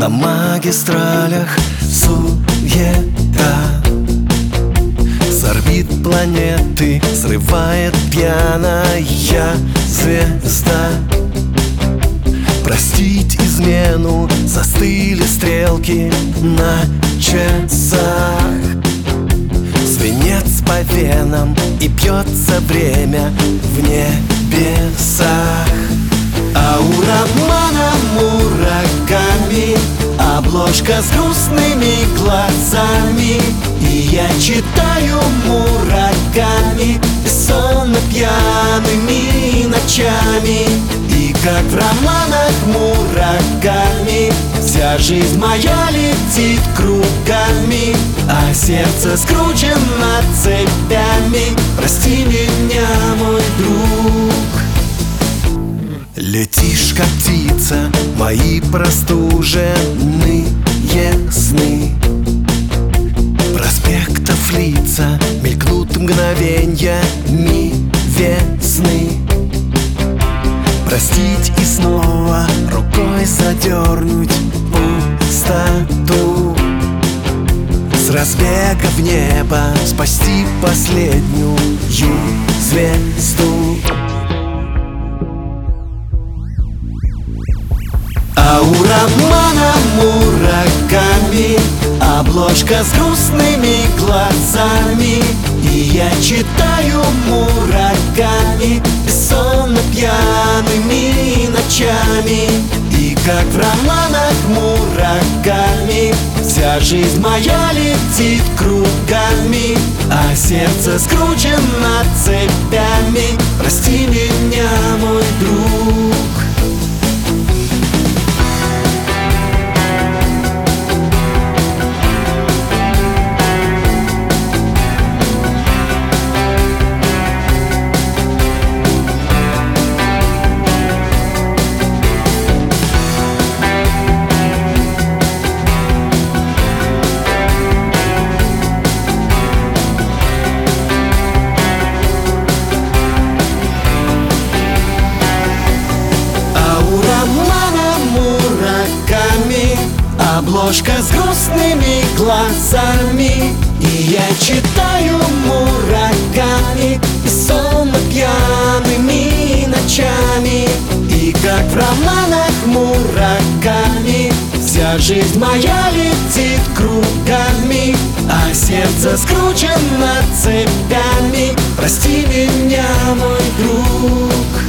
На магистралях суета, с орбит планеты срывает пьяная звезда. Простить измену, застыли стрелки на часах. Свинец по венам и бьется время в небесах. А у романа Мураками обложка с грустными глазами, и я читаю Мураками бессонно пьяными ночами. И как в романах Мураками вся жизнь моя летит кругами, а сердце скручено цепями. Прости меня, мой друг. Летишь, как птица, мои простуженные сны. Проспектов лица мелькнут мгновеньями весны. Простить и снова рукой задернуть пустоту. С разбега в небо спасти последнюю звезду. А у романа Мураками обложка с грустными глазами, и я читаю Мураками бессонно пьяными ночами. И как в романах Мураками вся жизнь моя летит кругами, а сердце скручено цепями. Прости меня, мой друг. Обложка с грустными глазами, и я читаю Мураками бессонно пьяными ночами. И как в романах Мураками вся жизнь моя летит кругами, а сердце скручено цепями. Прости меня, мой друг.